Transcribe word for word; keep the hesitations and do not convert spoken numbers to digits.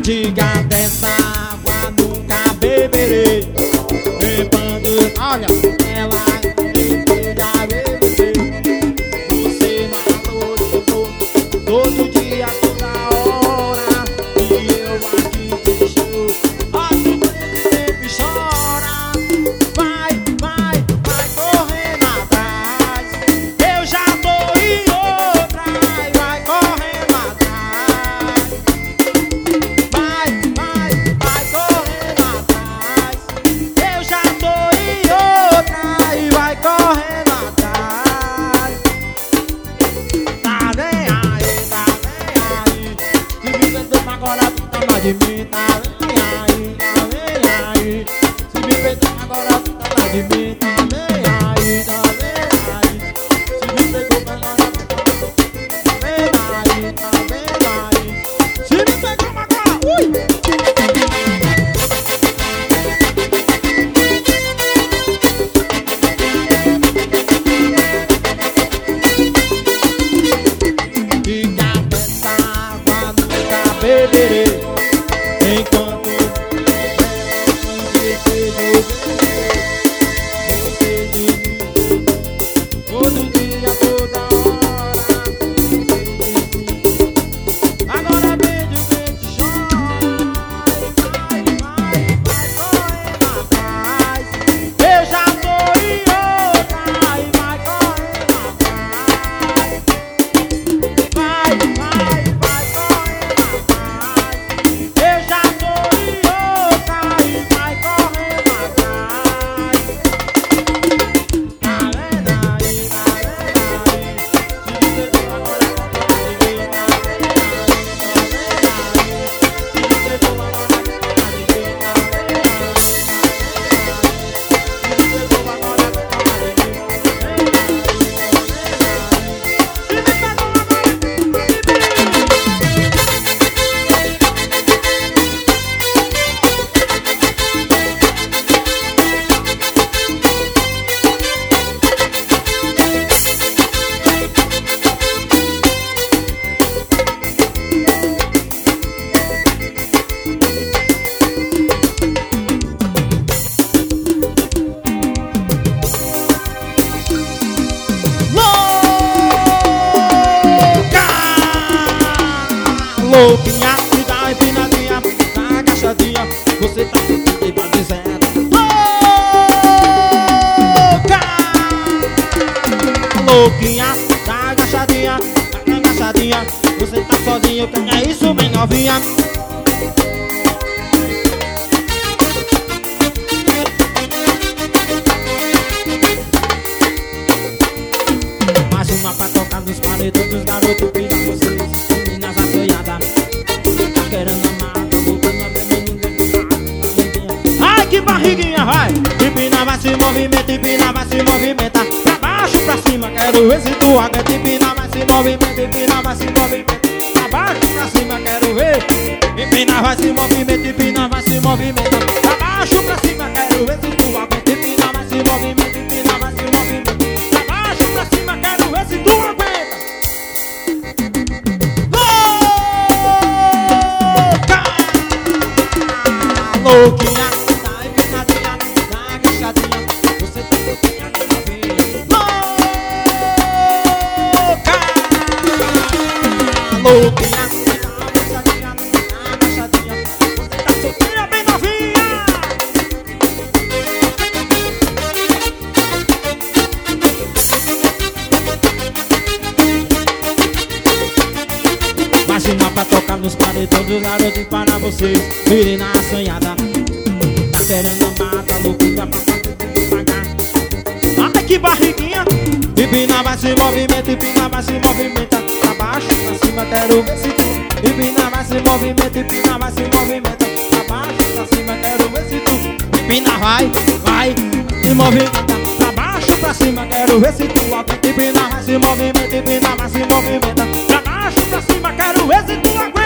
diga dessa água nunca beberei. Bebando, olha, ela me pega ver você. Você maluco, todo dia, toda hora. E eu aqui deixo, ó, tu sempre chora. Vai, vai, vai correndo atrás. Eu já tô em outra e vai correndo atrás. Vai, vai, vai correndo atrás. Eu já tô em outra e vai correndo atrás. Tá nem aí, tá nem aí. Se me perdoa agora, tu tá mais de mim. Tá nem aí, tá nem aí. Se me perdoa agora, tu tá mais de mim. Tá nem aí, tá nem aí. Se me pegou agora, tu tá nem aí, tá nem aí. Se me pegou agora, ui! Diga dessa água nunca beberei. Enquanto eu desejo você de mim, todo dia, toda hora. Agora beijo, beijo, chora. Vai, vai, vai correndo atrás. Eu já tô em outra e vai correndo atrás. Vai, vai, vai correndo atrás. Eu já tô em outra e vai correndo atrás. Tá vendo aí, tá vendo aí. Se me pegou agora, tá mais de mim. Tá vendo aí, tá vendo aí. Se me pegou agora, tá mais de mim. Tá vendo aí, tá vendo aí. Se me pegou agora, tá mais de mim. Tá vendo aí, tá vendo aí. Se me pegou agora, tá mais de louquinha, me dá uma empinadinha, dá uma agachadinha. Você tá solteira e tá dizendo louca. Louquinha, dá uma agachadinha, dá uma agachadinha. Você tá sozinho, que é isso, bem novinha. Mais uma pra tocar nos paredões dos garotos pedindo vocês. Meninas assanhadas, tá querendo amar, tá voltando a ver ninguém. Ai, que barriguinha, vai! Empina, vai se movimenta, empina, vai se movimenta. Pra baixo, pra cima, quero ver se tu aguenta. Empina, vai se movimenta, empina, vai se movimenta. Pra baixo, pra cima, quero ver. Empina, vai se movimenta, empina, vai se movimenta. Pra baixo, pra cima, quero ver se tu aguenta. Empina, vai se movimenta, empina, vai se movimenta. Pra baixo, pra cima, quero ver se tu aguenta. Louquinha, tá empinadinha, tá agachadinha. Você tá louquinha, tá novinha. Louca. Louquinha, tá agachadinha, tá agachadinha. Você tá solteira, bem novinha. Mais uma pra tocar nos paredões dos garotos para vocês. Menina assanhada, tá querendo amar, tá louquinha pra fazer devagar. Ai, que barriguinha! Empina, vai se movimenta, empina, vai se movimenta. Pra baixo, pra cima, quero ver se tu. Empina, vai se movimenta, empina, vai se movimenta. Pra baixo, pra cima, quero ver se tu. Empina, vai, vai, se movimenta. Pra baixo, pra cima, quero ver se tu aguenta. Empina, vai se movimenta, empina, vai se movimenta. Pra baixo, pra cima, quero ver se tu aguenta.